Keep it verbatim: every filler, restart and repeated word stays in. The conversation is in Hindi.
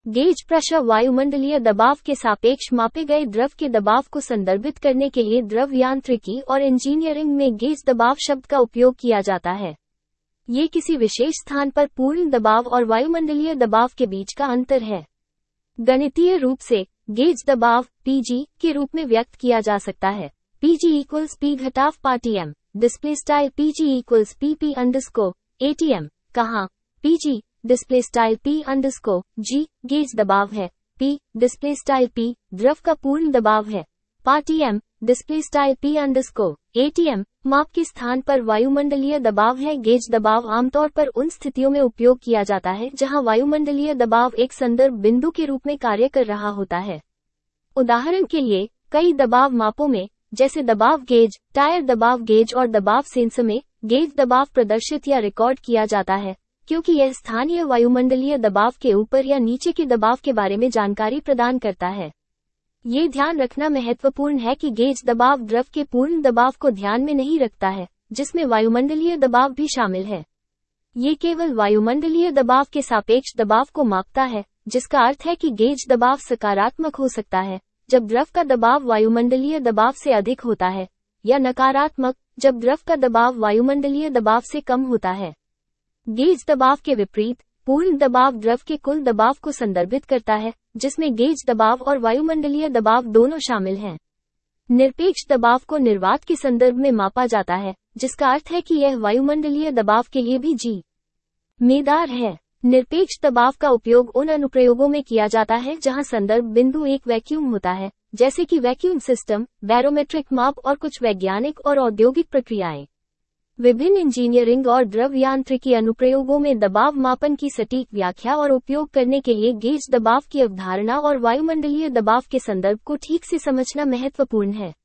गेज प्रेशर वायुमंडलीय दबाव के सापेक्ष मापे गए द्रव के दबाव को संदर्भित करने के लिए द्रव यांत्रिकी और इंजीनियरिंग में गेज दबाव शब्द का उपयोग किया जाता है। ये किसी विशेष स्थान पर पूर्ण दबाव और वायुमंडलीय दबाव के बीच का अंतर है। गणितीय रूप से गेज दबाव पीजी के रूप में व्यक्त किया जा सकता है। पीजी इक्वल्स पी घटाव P ATM, display style PG equals PP underscore ATM. कहाँ PG display style P underscore G gauge दबाव है, पी डिस्प्ले स्टाइल पी द्रव का पूर्ण दबाव है, P ATM display style P underscore ATM माप के स्थान पर वायुमंडलीय दबाव है। गेज दबाव आमतौर पर उन स्थितियों में उपयोग किया जाता है जहां वायुमंडलीय दबाव एक संदर्भ बिंदु के रूप में कार्य कर रहा होता है। उदाहरण के लिए कई दबाव मापों में, जैसे दबाव गेज, टायर दबाव गेज और दबाव सेंसर में, गेज दबाव प्रदर्शित या रिकॉर्ड किया जाता है क्योंकि यह स्थानीय वायुमंडलीय दबाव के ऊपर या नीचे के दबाव के बारे में जानकारी प्रदान करता है। ये ध्यान रखना महत्वपूर्ण है कि गेज दबाव द्रव के पूर्ण दबाव को ध्यान में नहीं रखता है, जिसमें वायुमंडलीय दबाव भी शामिल है। ये केवल वायुमंडलीय दबाव के सापेक्ष दबाव को मापता है, जिसका अर्थ है कि गेज दबाव सकारात्मक हो सकता है जब द्रव का दबाव वायुमंडलीय दबाव से अधिक होता है, या नकारात्मक जब द्रव का दबाव वायुमंडलीय दबाव से कम होता है। गेज दबाव के विपरीत, पूर्ण दबाव द्रव के कुल दबाव को संदर्भित करता है, जिसमें गेज दबाव और वायुमंडलीय दबाव दोनों शामिल हैं। निरपेक्ष दबाव को निर्वात के संदर्भ में मापा जाता है, जिसका अर्थ है कि यह वायुमंडलीय दबाव के लिए भी जी मेदार है। निरपेक्ष दबाव का उपयोग उन अनुप्रयोगों में किया जाता है जहां संदर्भ बिंदु एक वैक्यूम होता है, जैसे कि वैक्यूम सिस्टम, बैरोमेट्रिक माप और कुछ वैज्ञानिक और औद्योगिक प्रक्रियाएं। विभिन्न इंजीनियरिंग और द्रव यांत्रिकी अनुप्रयोगों में दबाव मापन की सटीक व्याख्या और उपयोग करने के लिए गेज दबाव की अवधारणा और वायुमंडलीय दबाव के संदर्भ को ठीक से समझना महत्वपूर्ण है।